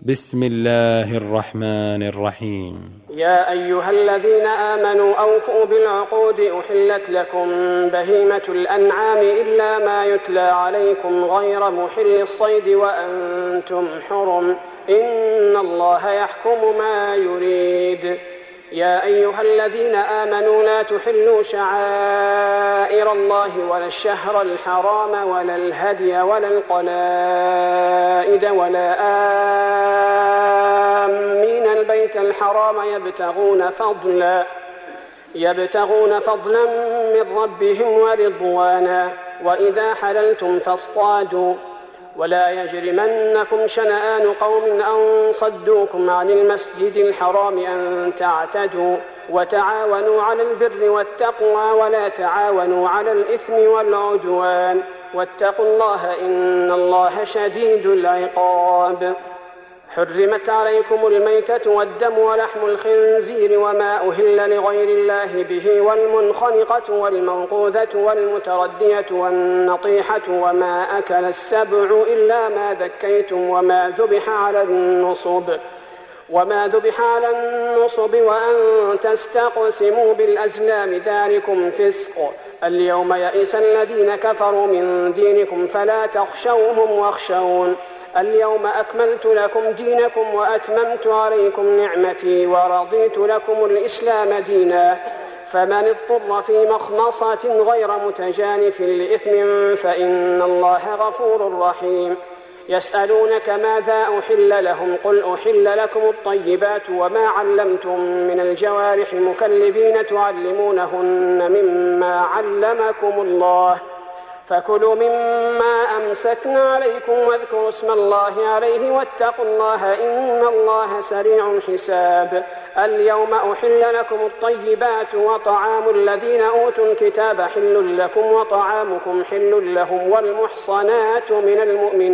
بسم الله الرحمن الرحيم. يا أيها الذين آمنوا أوفوا بالعقود أحلت لكم بهيمة الأنعام إلا ما يتلى عليكم غير محل الصيد وأنتم حرم إن الله يحكم ما يريد. يا أيها الذين آمنوا لا تحلوا شعائر الله ولا الشهر الحرام ولا الهدي ولا القلائد ولا آمين البيت الحرام يبتغون فضلا من ربهم ورضوانا وإذا حللتم فاصطادوا ولا يجرمنكم شنآن قوم أن صدوكم عن المسجد الحرام أن تعتدوا وتعاونوا على البر والتقوى ولا تعاونوا على الإثم والعدوان واتقوا الله إن الله شديد العقاب. حرمت عليكم الميتة والدم ولحم الخنزير وما أهل لغير الله به والمنخنقة والموقوذة والمتردية والنطيحة وما أكل السبع إلا ما ذكيتم وما ذبح على النصب وأن تستقسموا بالأزلام ذلكم فسق. اليوم يئس الذين كفروا من دينكم فلا تخشوهم واخشون. اليوم أكملت لكم دينكم وأتممت عليكم نعمتي ورضيت لكم الإسلام دينا. فمن اضطر في مخمصة غير متجانف لإثم فإن الله غفور رحيم. يسألونك ماذا أحل لهم قل أحل لكم الطيبات وما علمتم من الجوارح مكلبين تعلمونهن مما علمكم الله فكلوا مما أمسكنا عليكم واذكروا اسم الله عليه واتقوا الله إن الله سريع الحساب. اليوم أحل لكم الطيبات وطعام الذين أوتوا الكتاب حل لكم وطعامكم حل لهم والمحصنات من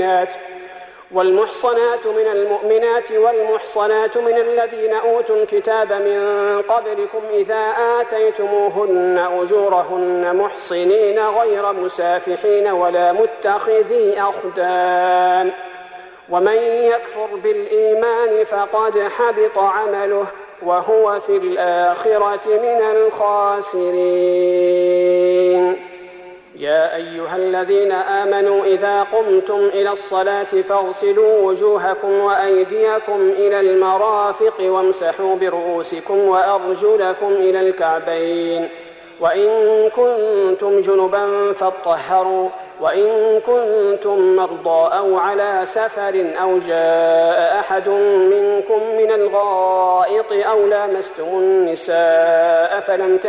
المؤمنات والمحصنات من الذين أوتوا الكتاب من قبلكم إذا آتيتموهن أجورهن محصنين غير مسافحين ولا متخذي أخدان ومن يكفر بالإيمان فقد حبط عمله وهو في الآخرة من الخاسرين. يا أيها الذين آمنوا إذا قمتم إلى الصلاة فاغسلوا وجوهكم وأيديكم إلى المرافق وامسحوا برؤوسكم وأرجلكم إلى الكعبين وإن كنتم جنبا فاطهروا وإن كنتم مرضى أو على سفر أو جاء أحد منكم من الغائط أو لامستم النساء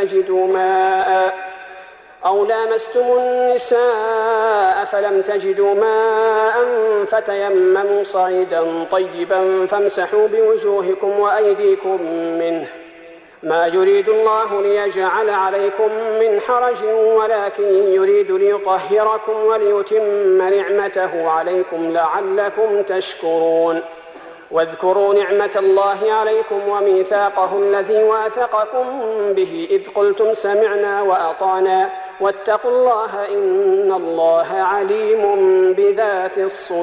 فلم تجدوا ماء فتيمموا صعيدا طيبا فامسحوا بوجوهكم وأيديكم منه ما يريد الله ليجعل عليكم من حرج ولكن يريد ليطهركم وليتم نعمته عليكم لعلكم تشكرون. واذكروا نعمة الله عليكم وميثاقه الذي واثقكم به إذ قلتم سمعنا وأطعنا واتقوا الله إن الله عليم بذات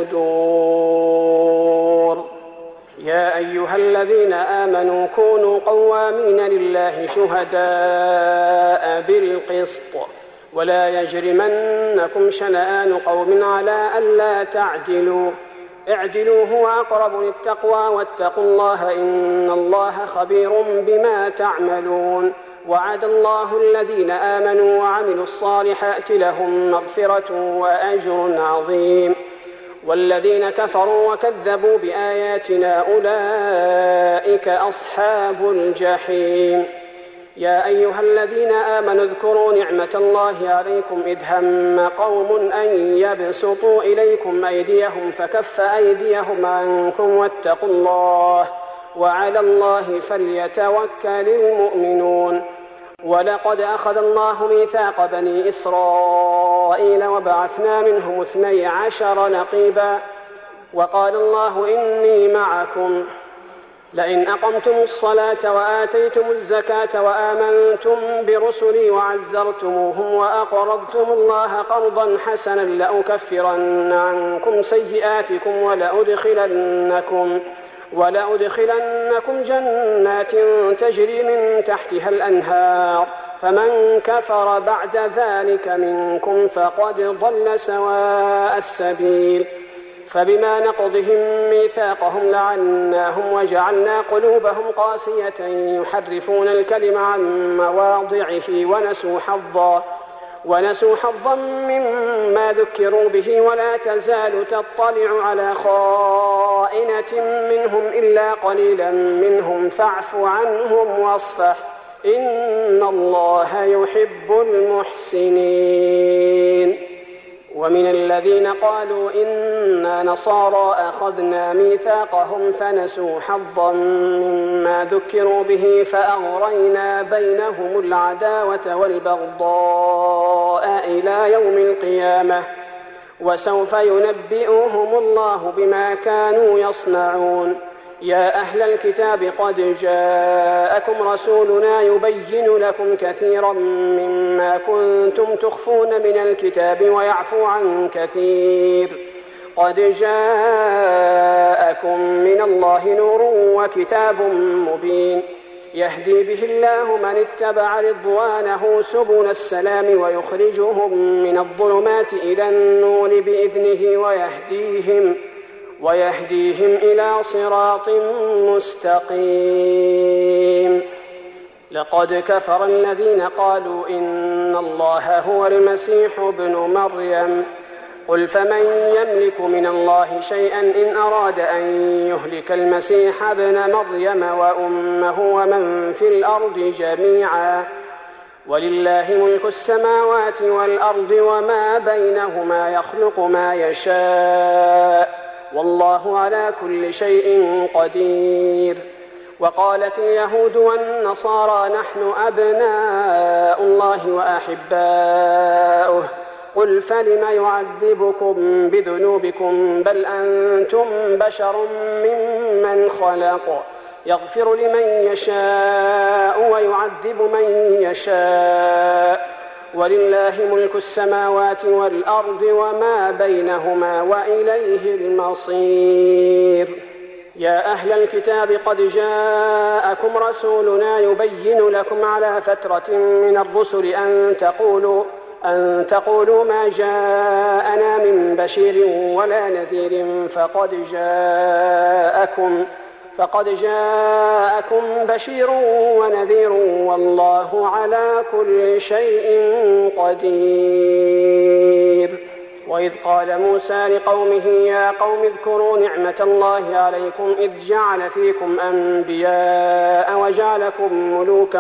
الصدور. يا أيها الذين آمنوا كونوا قوامين لله شهداء بالقسط ولا يجرمنكم شنآن قوم على ألا تعدلوا اعدلوا هو أقرب للتقوى واتقوا الله إن الله خبير بما تعملون. وعد الله الذين آمنوا وعملوا الصالحات لهم مغفرة وأجر عظيم والذين كفروا وكذبوا بآياتنا أولئك أصحاب الجحيم. يا أيها الذين آمنوا اذكروا نعمة الله عليكم إذ هم قوم أن يبسطوا إليكم أيديهم فكف أيديهم عنكم واتقوا الله وعلى الله فليتوكل المؤمنون. ولقد أخذ الله ميثاق بني إسرائيل وبعثنا منهم 12 نقيبا وقال الله إني معكم لئن أقمتم الصلاة وآتيتم الزكاة وآمنتم برسلي وعزرتموهم وأقرضتم الله قرضا حسنا لأكفرن عنكم سيئاتكم ولأدخلنكم جنات تجري من تحتها الأنهار فمن كفر بعد ذلك منكم فقد ضل سواء السبيل فبما نقضهم ميثاقهم لعناهم وجعلنا قلوبهم قاسية يحرفون الكلم عن مواضعه ونسوا حظا مما ذكروا به ولا تزال تطلع على خائنة منهم إلا قليلا منهم فاعف عنهم واصفح إن الله يحب المحسنين. ومن الذين قالوا إنا نصارى أخذنا ميثاقهم فنسوا حظا مما ذكروا به فأغرينا بينهم العداوة والبغضاء إلى يوم القيامة وسوف ينبئهم الله بما كانوا يصنعون. يا أهل الكتاب قد جاءكم رسولنا يبين لكم كثيرا مما كنتم تخفون من الكتاب ويعفو عن كثير قد جاءكم من الله نور وكتاب مبين يهدي به الله من اتبع رضوانه سبل السلام ويخرجهم من الظلمات إلى النور بإذنه ويهديهم إلى صراط مستقيم. لقد كفر الذين قالوا إن الله هو المسيح ابن مريم قل فمن يملك من الله شيئا إن أراد أن يهلك المسيح ابن مريم وأمه ومن في الأرض جميعا ولله ملك السماوات والأرض وما بينهما يخلق ما يشاء والله على كل شيء قدير. وقالت اليهود والنصارى نحن أبناء الله وأحباؤه قل فلم يعذبكم بذنوبكم بل أنتم بشر ممن خلق يغفر لمن يشاء ويعذب من يشاء ولله ملك السماوات والأرض وما بينهما وإليه المصير. يا أهل الكتاب قد جاءكم رسولنا يبين لكم على فترة من الرسل أن تقولوا ما جاءنا من بشير ولا نذير فقد جاءكم بشير ونذير والله على كل شيء قدير. وإذ قال موسى لقومه يا قوم اذكروا نعمة الله عليكم إذ جعل فيكم أنبياء وجعلكم ملوكا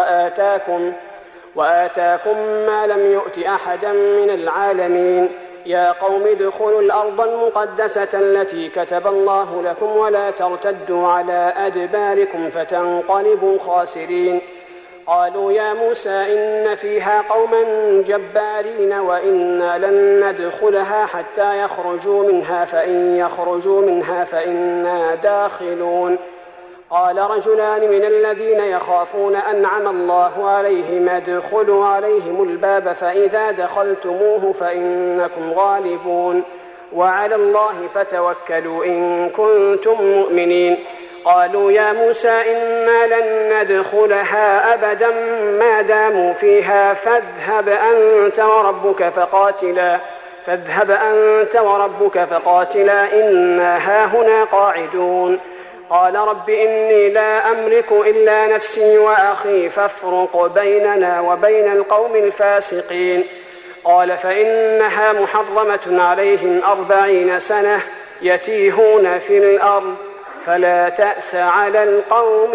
وآتاكم ما لم يؤت أحدا من العالمين. يا قوم ادخلوا الأرض المقدسة التي كتب الله لكم ولا ترتدوا على أدباركم فتنقلبوا خاسرين. قالوا يا موسى إن فيها قوما جبارين وإنا لن ندخلها حتى يخرجوا منها فإن يخرجوا منها فإنا داخلون. قال رجلان من الذين يخافون أنعم الله عليهم ادخلوا عليهم الباب فإذا دخلتموه فإنكم غالبون وعلى الله فتوكلوا إن كنتم مؤمنين. قالوا يا موسى إنا لن ندخلها أبدا ما داموا فيها فاذهب أنت وربك فقاتلا إنا هاهنا قاعدون. قال رب إني لا أملك إلا نفسي وأخي فافرق بيننا وبين القوم الفاسقين. قال فإنها محرمة عليهم 40 سنة يتيهون في الأرض فلا تأس على القوم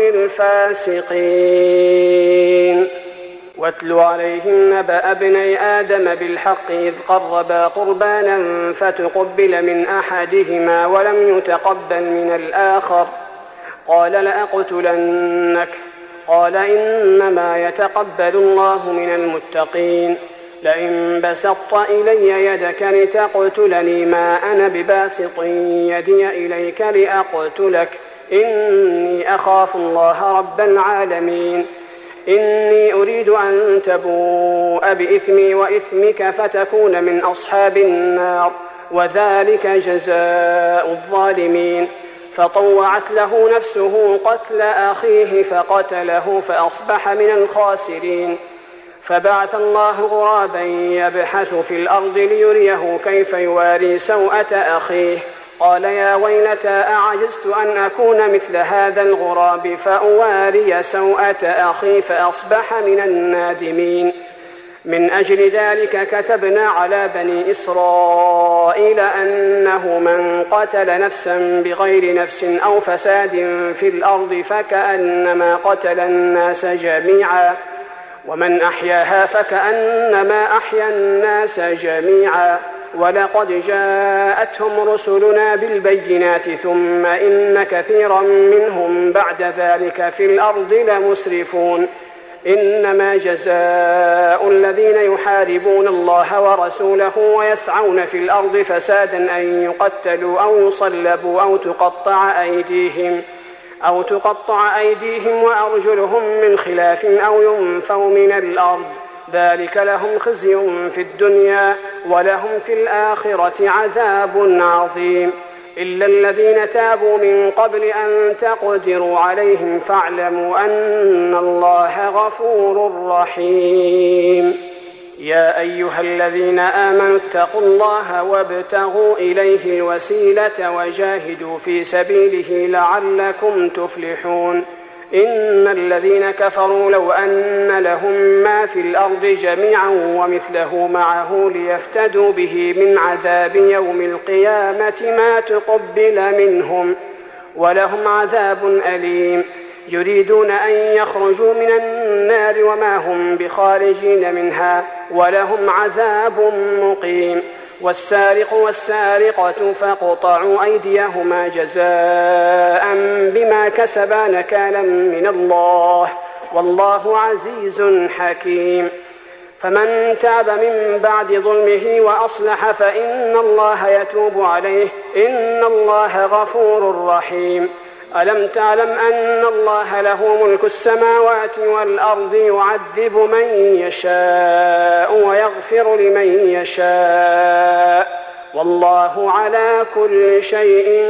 الفاسقين. واتل عليهم نبأ ابني آدم بالحق إذ قربا قربانا فتقبل من أحدهما ولم يتقبل من الآخر قال لأقتلنك قال إنما يتقبل الله من المتقين. لئن بسطت إلي يدك لتقتلني ما أنا بباسط يدي إليك لأقتلك إني أخاف الله رب العالمين. إني أريد أن تبوء بإثمي وإثمك فتكون من أصحاب النار، وذلك جزاء الظالمين. فطوعت له نفسه قتل أخيه فقتله فأصبح من الخاسرين. فبعث الله غرابا يبحث في الأرض ليريه كيف يواري سوءة أخيه، قال يا ويلتى أعجزت أن أكون مثل هذا الغراب فأواري سوءة أخي فأصبح من النادمين. من أجل ذلك كتبنا على بني إسرائيل أنه من قتل نفسا بغير نفس أو فساد في الأرض فكأنما قتل الناس جميعا، ومن أحياها فكأنما أحيا الناس جميعا. ولقد جاءتهم رسلنا بالبينات ثم إن كثيرا منهم بعد ذلك في الأرض لمسرفون. إنما جزاء الذين يحاربون الله ورسوله ويسعون في الأرض فسادا أن يقتلوا أو يصلبوا أو تقطع أيديهم وأرجلهم من خلاف أو ينفوا من الأرض، ذلك لهم خزي في الدنيا ولهم في الآخرة عذاب عظيم. إلا الذين تابوا من قبل أن تقدروا عليهم فاعلموا أن الله غفور رحيم. يا أيها الذين آمنوا اتقوا الله وابتغوا إليه الوسيلة وجاهدوا في سبيله لعلكم تفلحون. إن الذين كفروا لو أن لهم ما في الأرض جميعا ومثله معه ليفتدوا به من عذاب يوم القيامة ما تقبل منهم ولهم عذاب أليم. يريدون أن يخرجوا من النار وما هم بخارجين منها ولهم عذاب مقيم. والسارق والسارقة فاقطعوا أيديهما جزاء بما كسبا نكالا من الله والله عزيز حكيم. فمن تاب من بعد ظلمه وأصلح فإن الله يتوب عليه إن الله غفور رحيم. ألم تعلم أن الله له ملك السماوات والأرض يعذب من يشاء ويغفر لمن يشاء والله على كل شيء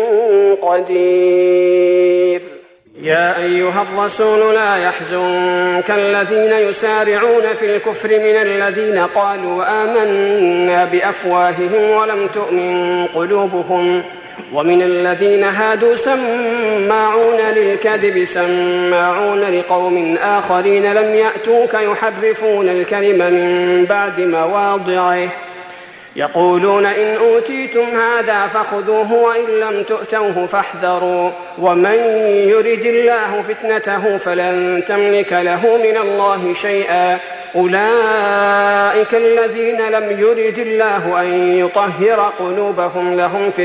قدير. يا أيها الرسول لا يحزنك الذين يسارعون في الكفر من الذين قالوا آمنا بأفواههم ولم تؤمن قلوبهم ومن الذين هادوا سماعون للكذب سماعون لقوم آخرين لم يأتوك يحرفون الكلم من بعد مواضعه يقولون إن أوتيتم هذا فخذوه وإن لم تؤتوه فاحذروا ومن يرد الله فتنته فلن تملك له من الله شيئا أولئك الذين لم يرد الله أن يطهر قلوبهم لهم في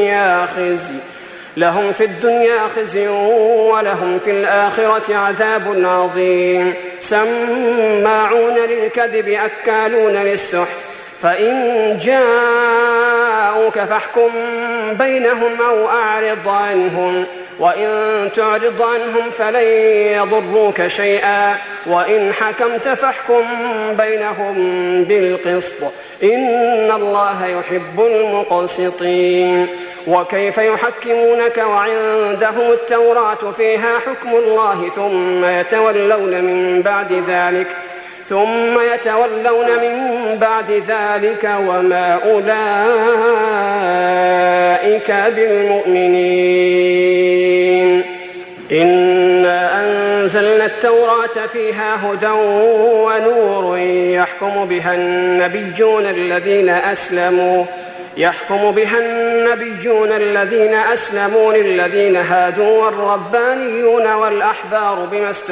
الدنيا خزي ولهم في الآخرة عذاب عظيم. سماعون للكذب أكالون للسحت فإن جاءوك فاحكم بينهم أو أعرض عنهم وإن تعرض عنهم فلن يضروك شيئا وإن حكمت فاحكم بينهم بالقسط إن الله يحب المقسطين. وكيف يحكمونك وعندهم التوراة فيها حكم الله ثم يتولون من بعد ذلك وما أولئك بالمؤمنين. إنا أنزلنا التوراة فيها هدى ونور يحكم بها النبيون الذين أسلموا للذين هادوا والربانيون والأحبار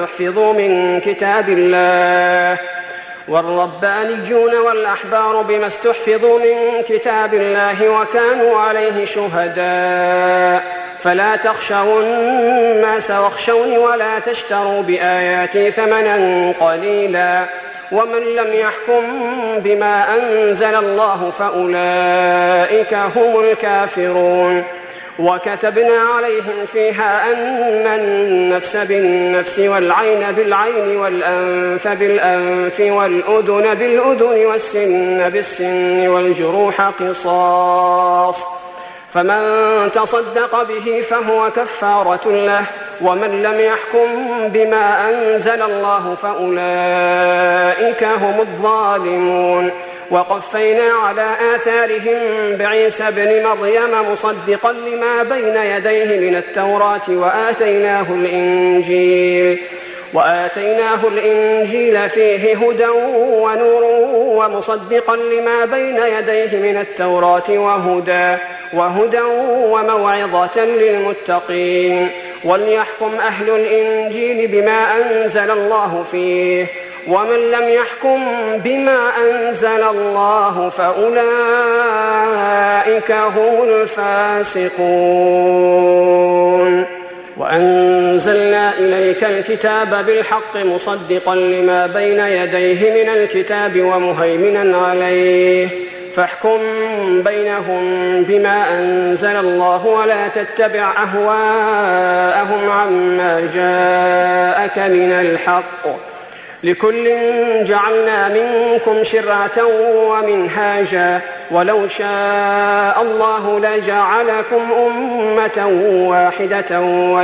بما استحفظوا من كتاب الله وكانوا عليه شهداء فلا تخشوا الناس واخشوني ولا تشتروا بآياتي ثمنا قليلا ومن لم يحكم بما أنزل الله فأولئك هم الكافرون. وكتبنا عليهم فيها أن النفس بالنفس والعين بالعين والأنف بالأنف والأذن بالأذن والسن بالسن والجروح قصاص، فمن تصدق به فهو كفارة له، ومن لم يحكم بما أنزل الله فأولئك هم الظالمون. وقفينا على آثارهم بعيسى ابن مريم مصدقا لما بين يديه من التوراة وآتيناه الإنجيل فيه هدى ونور ومصدقا لما بين يديه من التوراة وهدى وموعظة للمتقين. وليحكم أهل الإنجيل بما أنزل الله فيه، ومن لم يحكم بما أنزل الله فأولئك هم الفاسقون. وأنزلنا إليك الكتاب بالحق مصدقا لما بين يديه من الكتاب ومهيمنا عليه، فاحكم بينهم بما أنزل الله ولا تتبع أهواءهم عما جاءك من الحق، لكل جعلنا منكم شرعة ومنهاجا، ولو شاء الله لجعلكم أمة واحدة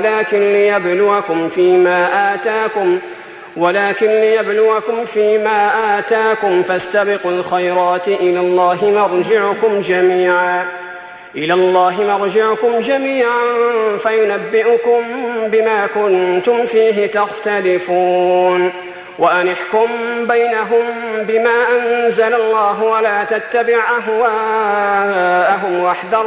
ولكن ليبلوكم فيما آتاكم فاستبقوا الخيرات إلى الله مرجعكم جميعا فينبئكم بما كنتم فيه تختلفون. وأن احكم بينهم بما أنزل الله ولا تتبع أهواءهم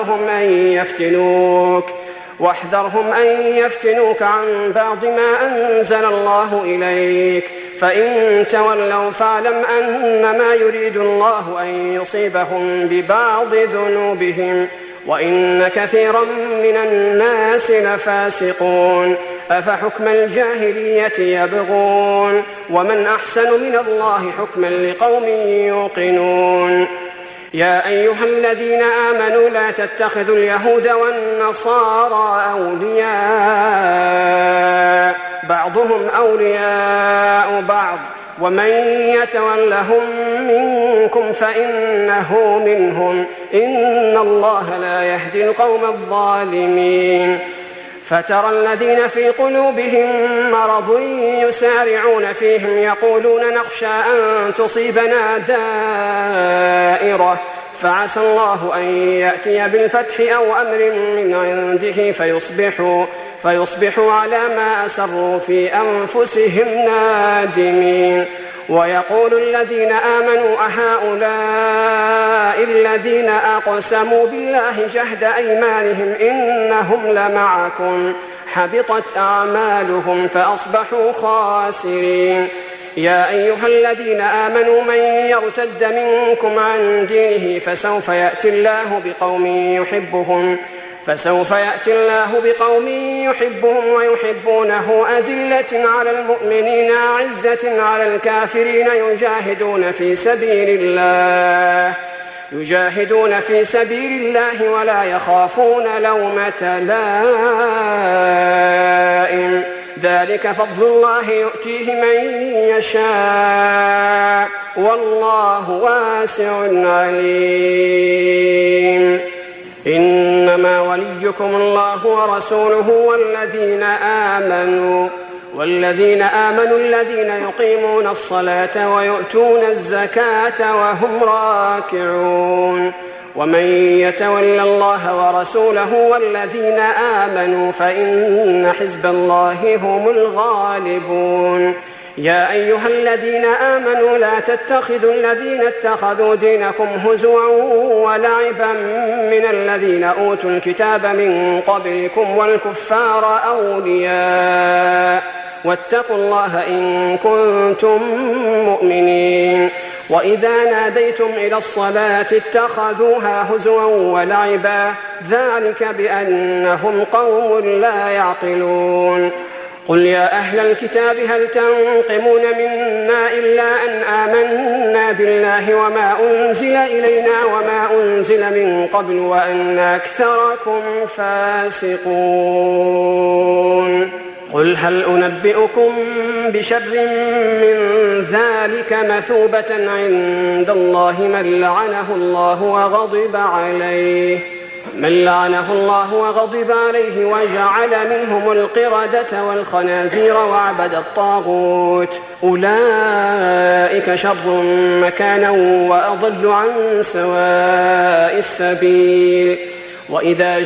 واحذرهم أن يفتنوك عن بعض ما أنزل الله إليك، فإن تولوا فاعلم أنما يريد الله أن يصيبهم ببعض ذنوبهم وإن كثيرا من الناس لفاسقون. أفحكم الجاهلية يبغون ومن أحسن من الله حكما لقوم يوقنون. يا أيها الذين آمنوا لا تتخذوا اليهود والنصارى أولياء بعضهم أولياء بعض ومن يتولهم منكم فإنه منهم إن الله لا يهدي القوم الظالمين. فترى الذين في قلوبهم مرض يسارعون فيهم يقولون نخشى أن تصيبنا دائرة فعسى الله أن يأتي بالفتح أو أمر من عنده فيصبحوا على ما أسروا في أنفسهم نادمين. ويقول الذين آمنوا أهؤلاء الذين أقسموا بالله جهد أيمانهم إنهم لمعكم حبطت أعمالهم فأصبحوا خاسرين. يا أيها الذين آمنوا من يرتد منكم عن دينه فسوف يأتي الله بقوم يحبهم ويحبونه أذلة على المؤمنين أعزة على الكافرين يجاهدون في سبيل الله ولا يخافون لومة لائم ذلك فضل الله يؤتيه من يشاء والله واسع عليم. إنما وليكم الله ورسوله والذين آمنوا الذين يقيمون الصلاة ويؤتون الزكاة وهم راكعون. ومن يتول الله ورسوله والذين آمنوا فإن حزب الله هم الغالبون. يا أيها الذين آمنوا لا تتخذوا الذين اتخذوا دينكم هزوا ولعبا من الذين أوتوا الكتاب من قبلكم والكفار أولياء واتقوا الله إن كنتم مؤمنين. وإذا ناديتم إلى الصلاة اتخذوها هزوا ولعبا ذلك بأنهم قوم لا يعقلون. قل يا أهل الكتاب هل تنقمون منا إلا أن آمنا بالله وما أنزل إلينا وما أنزل من قبل وأن أكثركم فاسقون قل هل أنبئكم بشر من ذلك مثوبة عند الله من لعنه الله وغضب عليه وجعل منهم القردة والخنازير وعبد الطاغوت أولئك شر مكانا وأضل عن سواء السبيل وإذا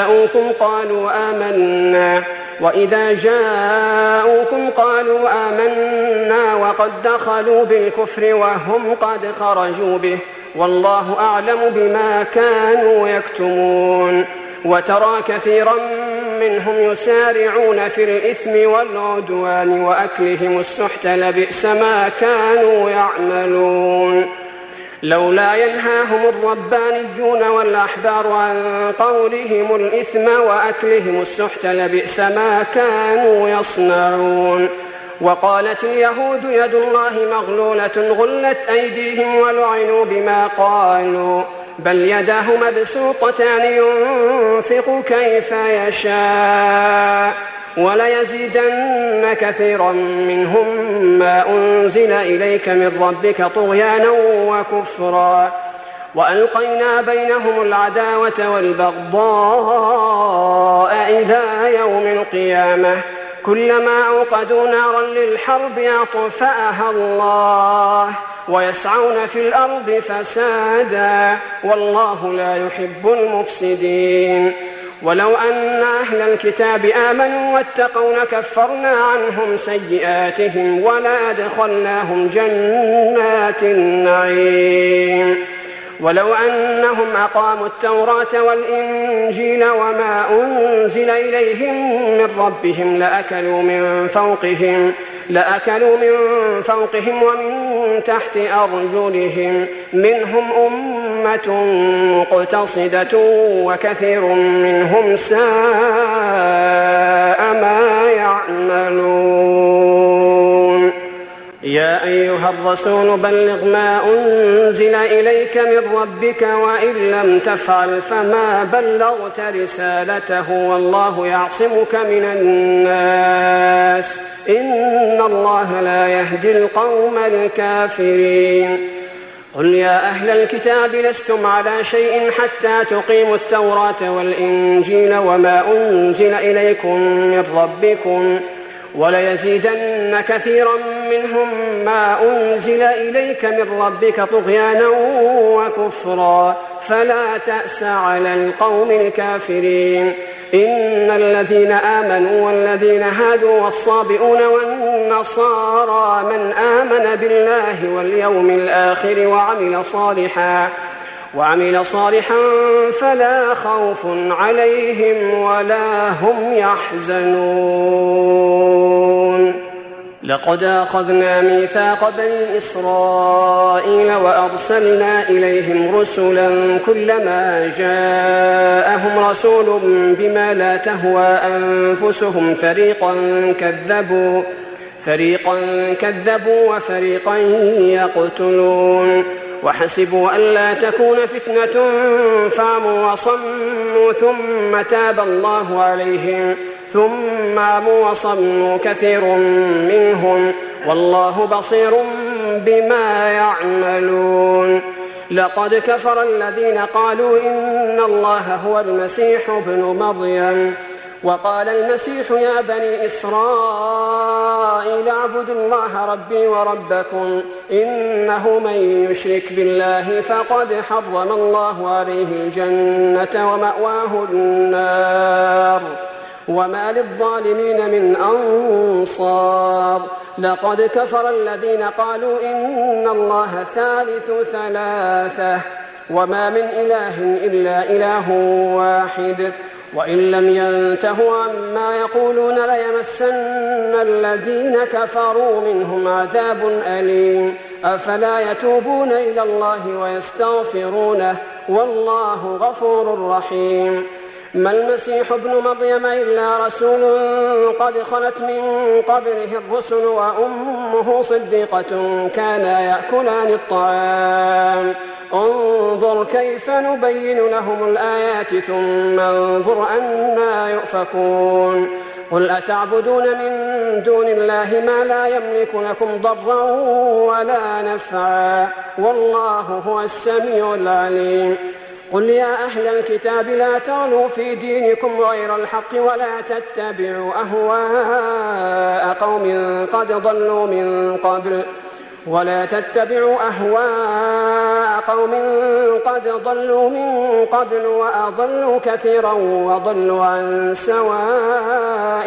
جاءوكم قالوا آمنا وقد دخلوا بالكفر وهم قد خرجوا به والله أعلم بما كانوا يكتمون وترى كثيرا منهم يسارعون في الإثم والعدوان وأكلهم السحت لبئس ما كانوا يعملون لولا ينهاهم الربانيون والأحبار عن قولهم الإثم وأكلهم السحت لبئس ما كانوا يصنعون وقالت اليهود يد الله مغلولة غلت أيديهم ولعنوا بما قالوا بل يداه مبسوطتان ينفق كيف يشاء وليزيدن كثيرا منهم ما أنزل إليك من ربك طغيانا وكفرا وألقينا بينهم العداوة والبغضاء إلى يوم القيامة كلما أوقدوا نارا للحرب أطفأها الله ويسعون في الأرض فسادا والله لا يحب المفسدين ولو أن أهل الكتاب آمنوا واتقوا لكفرنا عنهم سيئاتهم ولأدخلناهم جنات النعيم ولو أنهم أقاموا التوراة والإنجيل وما أنزل إليهم من ربهم لأكلوا من فوقهم ومن تحت أرجلهم منهم أمة مقتصدة وكثير منهم ساء ما يعملون يا أيها الرسول بلغ ما أنزل إليك من ربك وإن لم تفعل فما بلغت رسالته والله يعصمك من الناس إن الله لا يهدي القوم الكافرين قل يا أهل الكتاب لستم على شيء حتى تقيموا التوراة والإنجيل وما أنزل إليكم من ربكم وليزيدن كثيرا منهم ما أنزل إليك من ربك طغيانا وكفرا فلا تأس على القوم الكافرين إن الذين آمنوا والذين هادوا والصابئون والنصارى من آمن بالله واليوم الآخر وعمل صالحا فلا خوف عليهم ولا هم يحزنون لقد أخذنا ميثاق بني إسرائيل وأرسلنا إليهم رسلا كلما جاءهم رسول بما لا تهوى أنفسهم فريقا كذبوا وفريقا يقتلون وحسبوا ألا تكون فتنة فعموا وصموا ثم تاب الله عليهم ثم عموا وصموا كثير منهم والله بصير بما يعملون لقد كفر الذين قالوا إن الله هو المسيح ابن مريم وقال المسيح يا بني إسرائيل اعبدوا الله ربي وربكم إنه من يشرك بالله فقد حرم الله عليه الجنة ومأواه النار وما للظالمين من أنصار لقد كفر الذين قالوا إن الله ثالث ثلاثة وما من إله إلا إله واحد وإن لم ينتهوا عما يقولون ليمسن الذين كفروا منهم عذاب أليم أفلا يتوبون إلى الله ويستغفرونه والله غفور رحيم ما المسيح ابن مريم إلا رسول قد خلت من قبله الرسل وأمه صديقة كانا يأكلان الطعام انظر كيف نبين لهم الآيات ثم انظر أنى يؤفكون قل أتعبدون من دون الله ما لا يملك لكم ضرا ولا نفعا والله هو السميع العليم قل يا أهل الكتاب لا تغلوا في دينكم غير الحق ولا تتبعوا أهواء قوم قد ضلوا من قبل وأضلوا كثيرا وضلوا عن سواء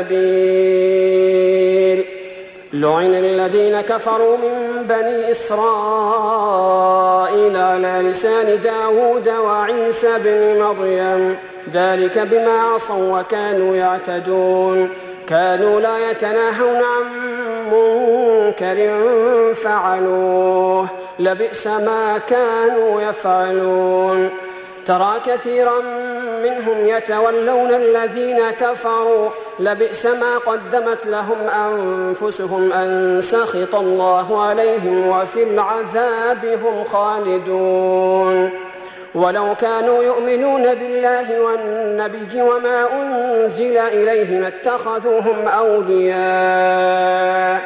السبيل لعن الذين كفروا من بني إسرائيل على لسان داود وعيسى بن مريم ذلك بما عصوا وكانوا يعتدون كانوا لا يتناهون عن منكر فعلوه لبئس ما كانوا يفعلون ترى كثيرا منهم يتولون الذين كفروا لبئس ما قدمت لهم أنفسهم أن سخط الله عليهم وفي العذاب هم خالدون ولو كانوا يؤمنون بالله والنبي وما أنزل إليه لاتخذوهم أولياء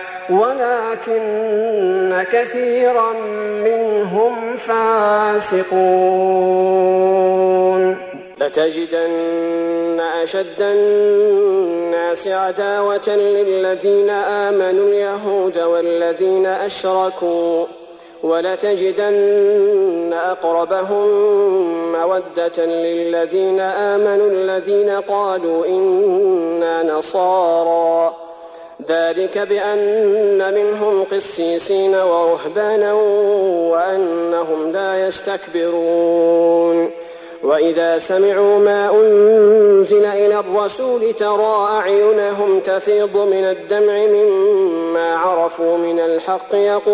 ولكن كثيرا منهم فاسقون لتجدن أشد الناس عداوة للذين آمنوا اليهود والذين أشركوا ولتجدن أقربهم مودة للذين آمنوا الذين قالوا إنا نصارى ذلك بأن منهم قسيسين ورهبانا وأنهم لا يستكبرون وإذا سمعوا ما أنزل إلى الرسول ترى أعينهم تفيض من الدمع مما عرفوا من الحق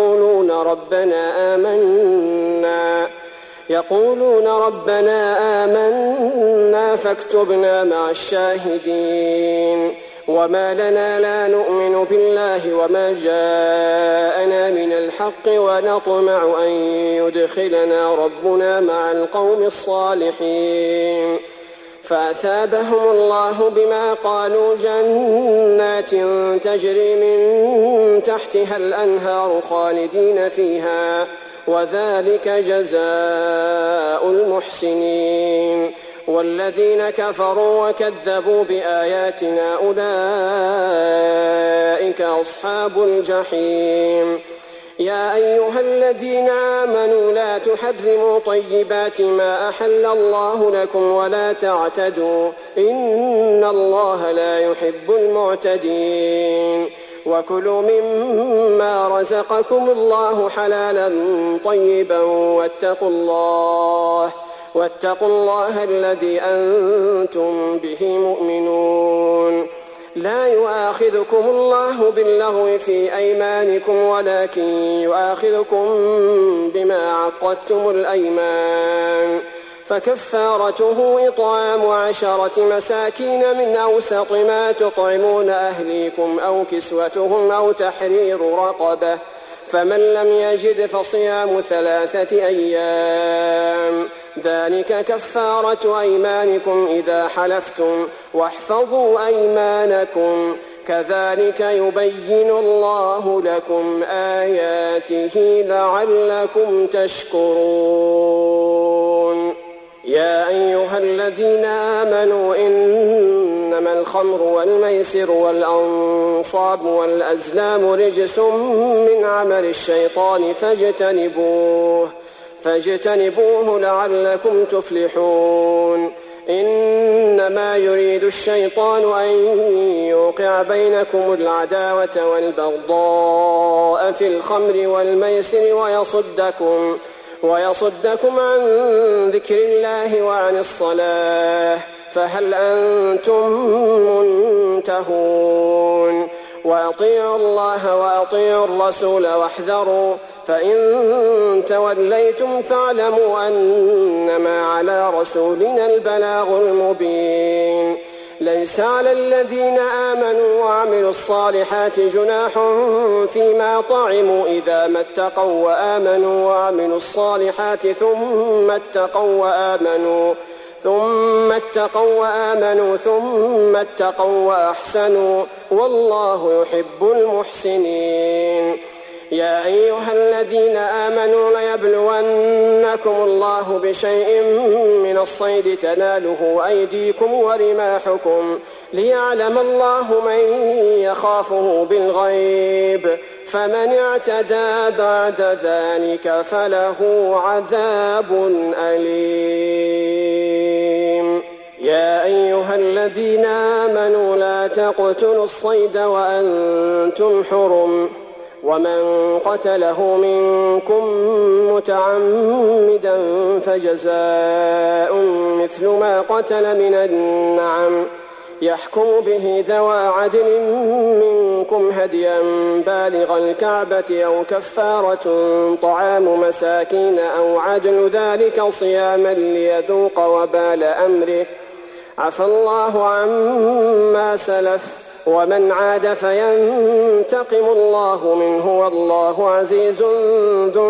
يقولون ربنا آمنا فاكتبنا مع الشاهدين وما لنا لا نؤمن بالله وما جاءنا من الحق ونطمع أن يدخلنا ربنا مع القوم الصالحين فأثابهم الله بما قالوا جنات تجري من تحتها الأنهار خالدين فيها وذلك جزاء المحسنين والذين كفروا وكذبوا بآياتنا أولئك أصحاب الجحيم يا أيها الذين آمنوا لا تحرموا طيبات ما أحل الله لكم ولا تعتدوا إن الله لا يحب المعتدين وكلوا مما رزقكم الله حلالا طيبا واتقوا الله الذي أنتم به مؤمنون لا يؤاخذكم الله باللغو في أيمانكم ولكن يؤاخذكم بما عقدتم الأيمان فكفارته إطعام 10 مساكين من أوسط ما تطعمون أهليكم أو كسوتهم أو تحرير رقبة فمن لم يجد فصيام 3 أيام ذلك كفارة أيمانكم إذا حلفتم واحفظوا أيمانكم كذلك يبين الله لكم آياته لعلكم تشكرون يا أيها الذين آمنوا إنما الخمر والميسر والأنصاب والأزلام رجس من عمل الشيطان فاجتنبوه لعلكم تفلحون إنما يريد الشيطان أن يوقع بينكم العداوة والبغضاء في الخمر والميسر ويصدكم عن ذكر الله وعن الصلاة فهل أنتم منتهون وأطيعوا الله وأطيعوا الرسول فإن توليتم فاعلموا أنما على رسولنا البلاغ المبين. ليس على الذين آمنوا وعملوا الصالحات جناح فيما طعموا إذا ما اتقوا وآمنوا وعملوا الصالحات ثم اتقوا وأحسنوا والله يحب المحسنين. يا أيها الذين آمنوا ليبلونكم الله بشيء من الصيد تناله أيديكم ورماحكم ليعلم الله من يخافه بالغيب، فمن اعتدى بعد ذلك فله عذاب أليم. يا أيها الذين آمنوا لا تقتلوا الصيد وأنتم حرم، ومن قتله منكم متعمدا فجزاء مثل ما قتل من النعم يحكم به ذوى عدل منكم هديا بالغ الكعبة أو كفارة طعام مساكين أو عدل ذلك صياما ليذوق وبال أمره، عفى الله عما سلف، ومن عاد فينتقم الله منه والله عزيز ذو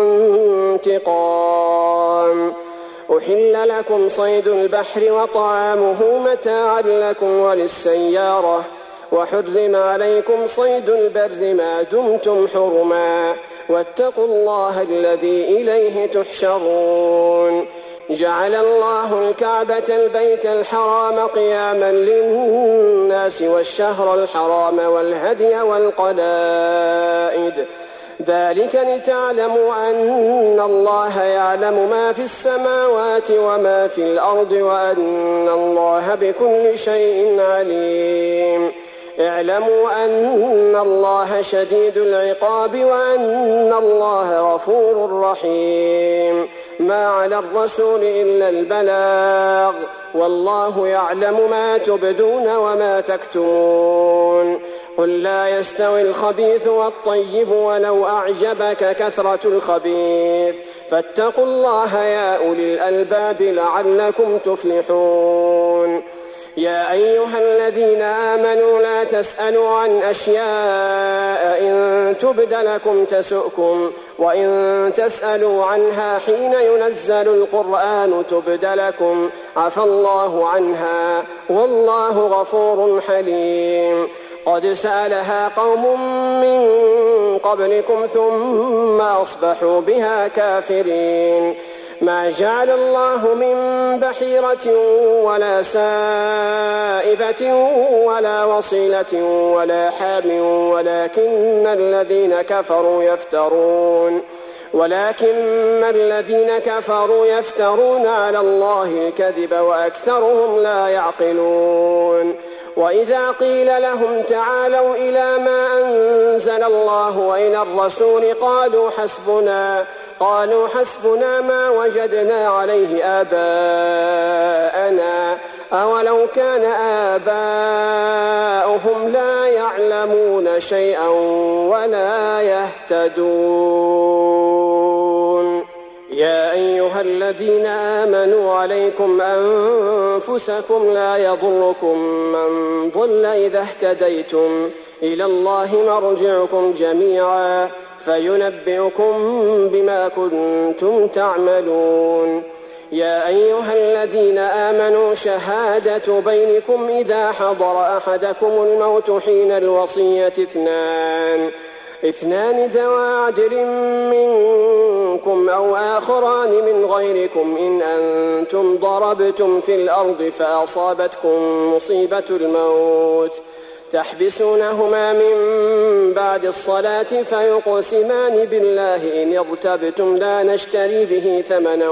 انتقام. أحل لكم صيد البحر وطعامه متاعا لكم وللسيارة، وحرم عليكم صيد البر ما دمتم حرما، واتقوا الله الذي إليه تحشرون. جعل الله الكعبة البيت الحرام قياما للناس والشهر الحرام والهدي والقلائد، ذلك لتعلموا أن الله يعلم ما في السماوات وما في الأرض وأن الله بكل شيء عليم. اعلموا أن الله شديد العقاب وأن الله غفور رحيم. ما على الرسول إلا البلاغ، والله يعلم ما تبدون وما تكتمون. قل لا يستوي الخبيث والطيب ولو أعجبك كثرة الخبيث، فاتقوا الله يا أولي الألباب لعلكم تفلحون. يا أيها الذين آمنوا لا تسألوا عن أشياء إن تبد لكم تسؤكم، وإن تسألوا عنها حين ينزل القرآن تبد لكم عفى الله عنها والله غفور حليم. قد سألها قوم من قبلكم ثم أصبحوا بها كافرين. ما جعل الله من بحيرة ولا سائبة ولا وصيلة ولا حام ولكن الذين كفروا يفترون على الله الكذب وأكثرهم لا يعقلون. وإذا قيل لهم تعالوا إلى ما أنزل الله وإلى الرسول قالوا حسبنا ما وجدنا عليه آباءنا أولو كان آباؤهم لا يعلمون شيئا ولا يهتدون. يا أيها الذين آمنوا عليكم أنفسكم لا يضركم من ضل إذا اهتديتم، إلى الله مرجعكم جميعا فينبئكم بما كنتم تعملون. يا أيها الذين آمنوا شهادة بينكم إذا حضر أحدكم الموت حين الوصية اثنان ذوى عدل منكم أو آخران من غيركم إن أنتم ضربتم في الأرض فأصابتكم مصيبة الموت تحبسونهما من بعد الصلاة فيقسمان بالله إن ارتبتم لا نشتري به ثمنا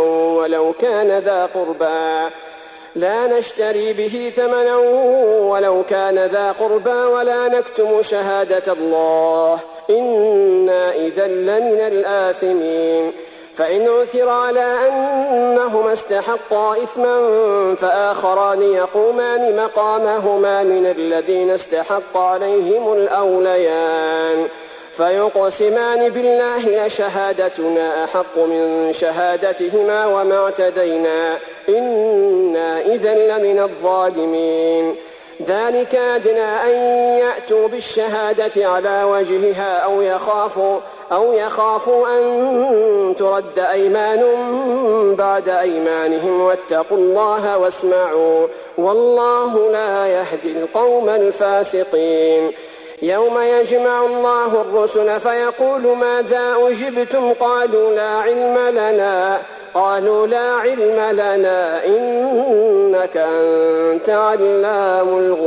ولو كان ذا قربى ولا نكتم شهادة الله إنا إذا لمن الآثمين. فإن عثر على أنهما استحقا إثما فآخران يقومان مقامهما من الذين استحق عليهم الأوليان فيقسمان بالله لشهادتنا أحق من شهادتهما وما اعتدينا إنا إذا لمن الظالمين. ذلك أدنى أن يأتوا بالشهادة على وجهها أو يخافوا أن ترد أيمان بعد أيمانهم واتقوا الله واسمعوا والله لا يهدي القوم الفاسقين. يوم يجمع الله الرسل فيقول ماذا أجبتم قالوا لا علم لنا إنك أنت علام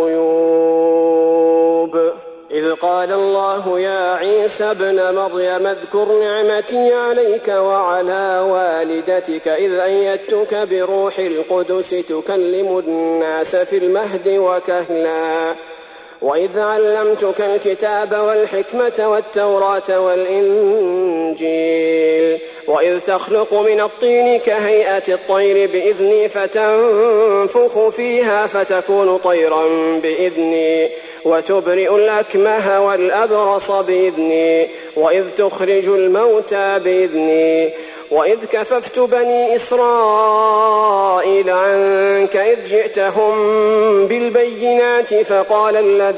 الغيوب. إذ قال الله يا عيسى ابن مريم اذكر نعمتي عليك وعلى والدتك إذ أيدتك بروح القدس تكلم الناس في المهد وكهلا وإذ علمتك الكتاب والحكمة والتوراة والإنجيل وإذ تخلق من الطين كهيئة الطير بإذني فتنفخ فيها فتكون طيرا بإذني وتبرئ الأكمه والأبرص بإذني وإذ تخرج الموتى بإذني وإذ كففت بني إسرائيل عنك إذ جئتهم بالبينات فقال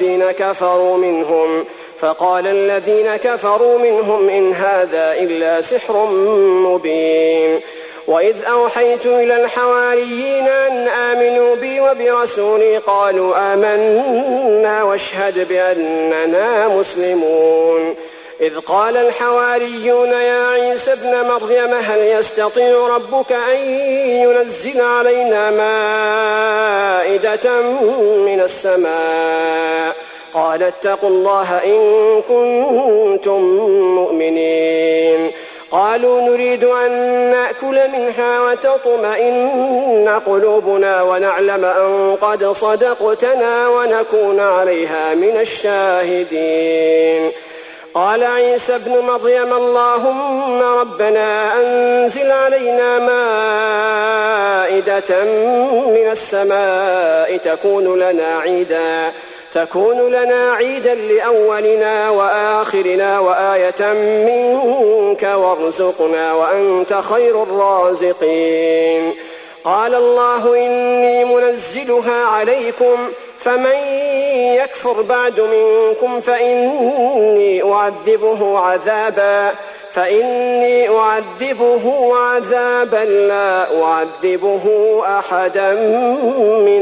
الذين كفروا منهم إن هذا إلا سحر مبين. وإذ أوحيت إلى الحواريين أن آمنوا بي وبرسولي قالوا آمنا واشهد بأننا مسلمون. إذ قال الحواريون يا عيسى ابن مريم هل يستطيع ربك أن ينزل علينا مائدة من السماء قال اتقوا الله إن كنتم مؤمنين. قالوا نريد أن نأكل منها وتطمئن قلوبنا ونعلم أن قد صدقتنا ونكون عليها من الشاهدين. قال عيسى ابن مريم اللهم ربنا أنزل علينا مائدة من السماء تكون لنا عيدا لأولنا وآخرنا وآية منك وارزقنا وأنت خير الرازقين. قال الله إني منزلها عليكم فمن يكفر بعد منكم فإني أعذبه عذابا لا أعذبه أحدا من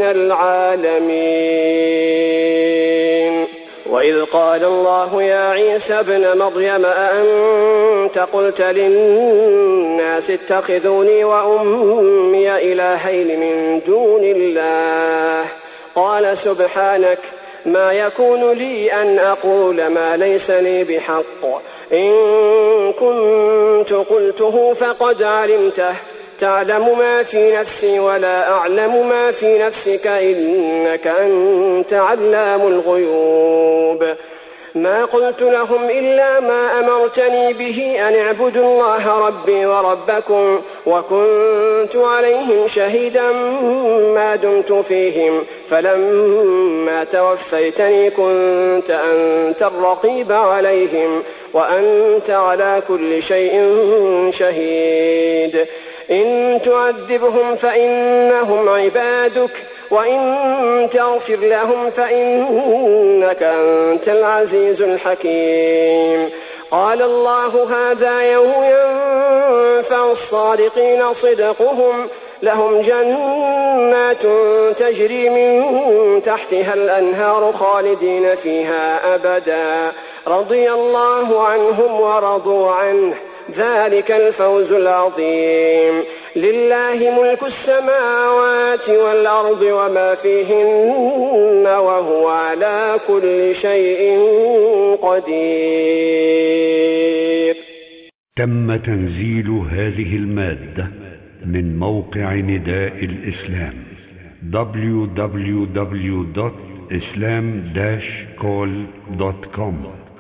العالمين. وإذ قال الله يا عيسى ابن مريم أأنت قلت للناس اتخذوني وأمي إلهين من دون الله قال سبحانك ما يكون لي أن أقول ما ليس لي بحق إن كنت قلته فقد علمته تعلم ما في نفسي ولا أعلم ما في نفسك إنك أنت علام الغيوب. ما قلت لهم إلا ما أمرتني به أن اعبدوا الله ربي وربكم وكنت عليهم شهيدا ما دمت فيهم فلما توفيتني كنت أنت الرقيب عليهم وأنت على كل شيء شهيد. إن تعذبهم فإنهم عبادك وإن تغفر لهم فإنك أنت العزيز الحكيم. قال الله هذا يوم ينفع الصادقين صدقهم لهم جنات تجري من تحتها الأنهار خالدين فيها أبدا رضي الله عنهم ورضوا عنه ذلك الفوز العظيم. لله ملك السماوات والأرض وما فيهن وهو على كل شيء قدير. تم تنزيل هذه المادة من موقع نداء الإسلام www.islam-call.com